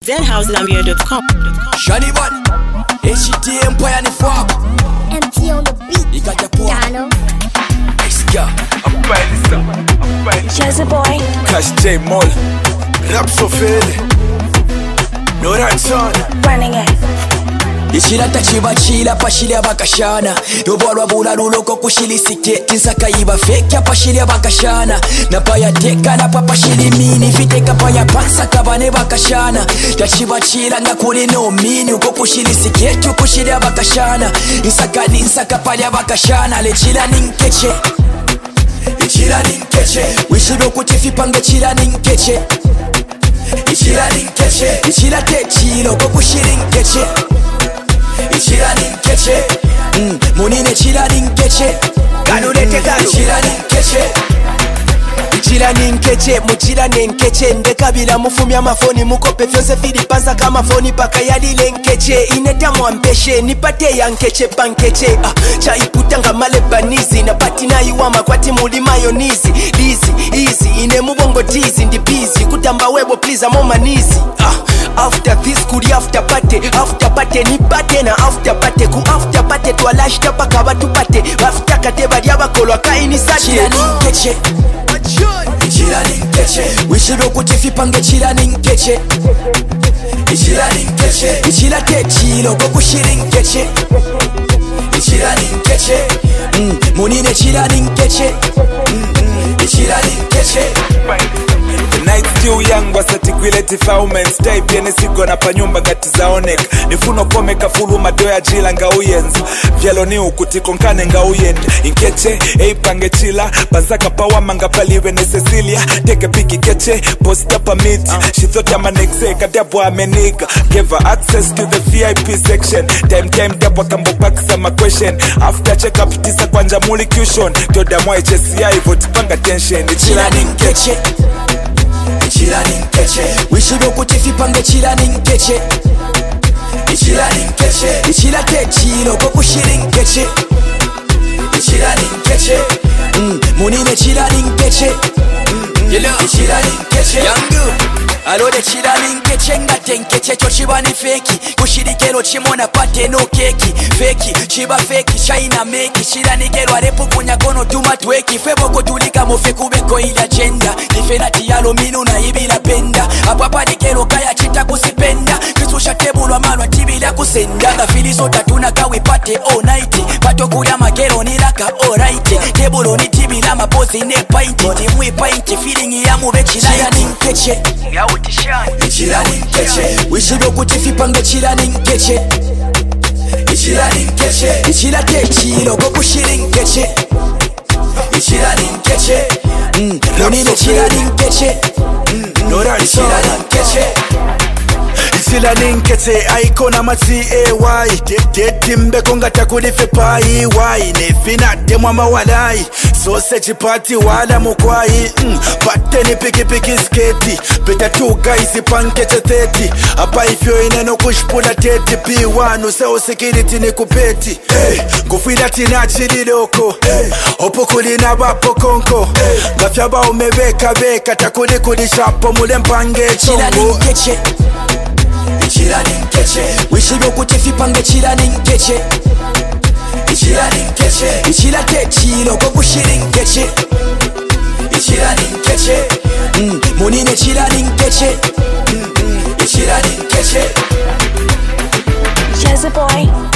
ZHouseZambia.com. Shani Bad, HT Empire ni fab. MT on the beat. Ikajapoa. Dano. Nice girl. Jazzy boy. Cash J Mall, Rap Sofele, No Ranson. Running it. Ichilata chibachila pashilia bakashana Dobolwa bula luloko kushilisiketi Nsakaiba fekya pashilia bakashana Napaya teka na papashili mini Fiteka paya pansa kabane bakashana Tachibachila nga kuli no mini Uko kushilisiketi ukushilia bakashana Nsakani nsaka palia bakashana Lechila ninkeche Ichila ninkeche Wishido kutifipange chila ninkeche Ichila ninkeche Ichila techilo kukushili nkeche Ichila ninkeche Munine chila ninkeche Kanulete kanu Ichila ninkeche Ichila ninkeche, muchila nenkeche Ndekabila mufumya mafoni mukope Fyose filipansa kama foni paka yalile nkeche Ineta mwampeshe, nipate ya nkeche pankeche Chaiputanga male banizi Na patina iwama kwa timu li mayonizi Lizi, easy, ine mubongo tizi Ndi busy, kutamba webo please amoma nizi After this kuri after party nipate na after party ku after party twalashta paka batupate baftakate bali abakolwa kaini sate Ichila ninkeche Ichila ninkeche Wishido kutifipange chila ninkeche Ichila ninkeche Ichila techilo kukushili nkeche Ichila ninkeche Munine chila ninkeche Ichila ninkeche The night still young wasatikwile tifaumen Stay piene sigo na panyumba gati zaonek Nifuno kome kafulu madoya jila nga uyenza Vyalo ni ukutiko nkane nga uyenda Inkeche, pange chila Banzaka pawa manga paliwe ne Cecilia Teke piki keche, post up a meet She thought I'm an exe, kadebo amenika Gave her access to the VIP section Time debo kambo pakisa ma question After check up tisa kwanja muli cushion Toda mwa HSI vote panga tension Ichila ninkeche Ichila ninkeche Wishido kutifipange chila ninkeche Ichila ninkeche Ichila techilo kukushili nkeche Ichila ninkeche Munine chila ninkeche Ichila ninkeche Yangu Alode chila ninkeche ngate nkeche chochiba ni feki Kushirikelo chimona pate no keki Feki, chiba feki, shaina meki Chila nigelo arepu kunyakono tumatweki Feboko tulika mofe kubeko ila agenda Nifena tiyalo minu na ibila penda Apapa nigelo kaya chita kusipenda Kisusha tebulwa malwa tibila kusenda Gafilizo tatuna kawe pate all night Pato kula magelo nilaka all right Tebulo ni tibila mapozi ne painti Timwe painti feeling ya mube chila ninkeche Ichila ninkeche Wishido kutifipange chila ninkeche Ichila ninkeche Ichila techilo kukushili nkeche Ichila ninkeche Munine chila ninkeche Ichila ninkeche Ichila ninkeche aikona mati AY Tetimbe konga takulife pai Wai nefina temwa mawalai Sausage party wala mukwai Pate ni piki sketi Peta 2 guys pankeche 30 Apa ifyo ineno kushpula teti P1 useo security ni kupeti Kufida tina chidiloko Opo kulina bapo konko Gafyaba umebeka beka Takuli kulishapo mule mpange chongo Ichila ninkeche Ichila ninkeche Wishido kutifipange chila ninkeche Ichila ninkeche Ichila techilo kukushili nkeche Ichila ninkeche Munine chila ninkeche Ichila ninkeche Jazzy boy.